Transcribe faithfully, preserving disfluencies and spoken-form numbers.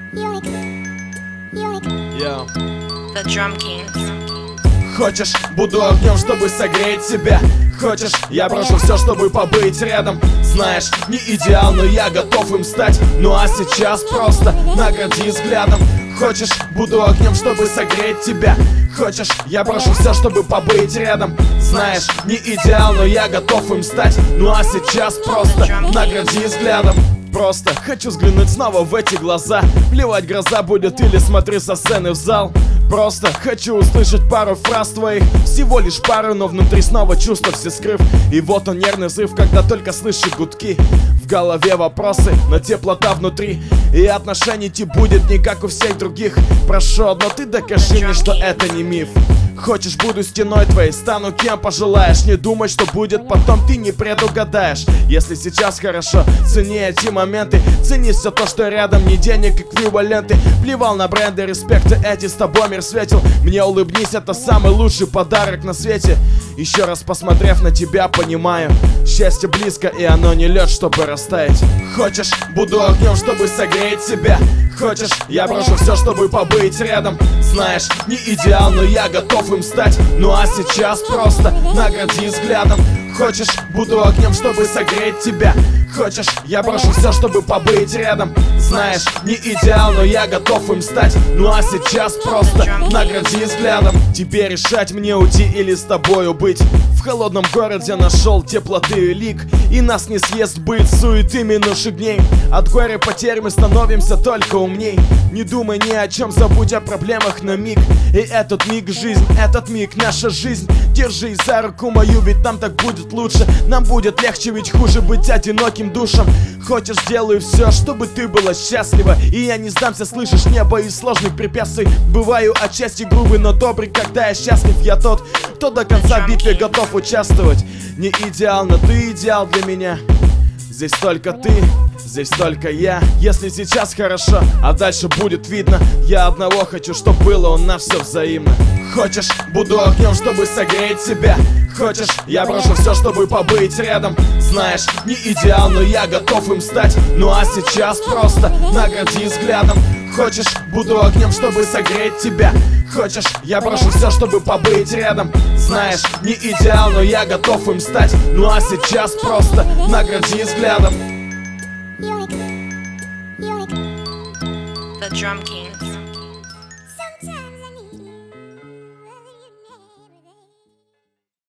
Yeah. The Drum Kings. Хочешь, буду огнем, чтобы согреть тебя. Хочешь, я брошу все, чтобы побыть рядом. Знаешь, не идеал, но я готов им стать. Ну а сейчас просто награди взглядом. Хочешь, буду огнем, чтобы согреть тебя. Хочешь, я брошу все, чтобы побыть рядом. Знаешь, не идеал, но я готов им стать. Ну а сейчас просто награди взглядом. Просто хочу взглянуть снова в эти глаза. Плевать, гроза будет или смотри со сцены в зал. Просто хочу услышать пару фраз твоих. Всего лишь пару, но внутри снова чувства все скрыв. И вот он нервный взрыв, когда только слышу гудки. В голове вопросы, но теплота внутри. И отношений тебе будет не как у всех других. Прошу, но ты докажи мне, что это не миф. Хочешь, буду стеной твоей, стану кем пожелаешь. Не думай, что будет потом, ты не предугадаешь. Если сейчас хорошо, цени эти моменты. Цени все то, что рядом, не денег, эквиваленты. Плевал на бренды, респекты эти, с тобой мир светил. Мне улыбнись, это самый лучший подарок на свете. Еще раз посмотрев на тебя, понимаю, счастье близко, и оно не лед, чтобы растаять. Хочешь, буду огнем, чтобы согреть тебя. Хочешь, я брошу все, чтобы побыть рядом. Знаешь, не идеал, но я готов им стать. Ну а сейчас просто награди взглядом. Хочешь, буду огнем, чтобы согреть тебя. Хочешь, я брошу все, чтобы побыть рядом. Знаешь, не идеал, но я готов им стать. Ну а сейчас просто награди взглядом. Тебе решать, мне уйти или с тобою быть. В холодном городе нашел теплоты и лик. И нас не съест быт суеты минувших дней. От горя потерь мы становимся только умней. Не думай ни о чем, забудь о проблемах на миг. И этот миг жизнь, этот миг наша жизнь. Держи за руку мою, ведь там так будет лучше. Нам будет легче, ведь хуже быть одиноким душам. Хочешь, сделаю все, чтобы ты была счастлива. И я не сдамся, слышишь, небо из сложных препятствий. Бываю отчасти грубый, но добрый, когда я счастлив. Я тот, кто до конца в битве готов участвовать. Не идеал, но ты идеал для меня. Здесь только ты, здесь только я. Если сейчас хорошо, а дальше будет видно. Я одного хочу, чтоб было у нас все взаимно. Хочешь, буду огнем, чтобы согреть тебя. Хочешь, я брошу все, чтобы побыть рядом. Знаешь, не идеал, но я готов им стать. Ну а сейчас просто награди взглядом. Хочешь, буду огнем, чтобы согреть тебя. Хочешь, я брошу все, чтобы побыть рядом. Знаешь, не идеал, но я готов им стать. Ну а сейчас просто награди взглядом. The Drum Kings.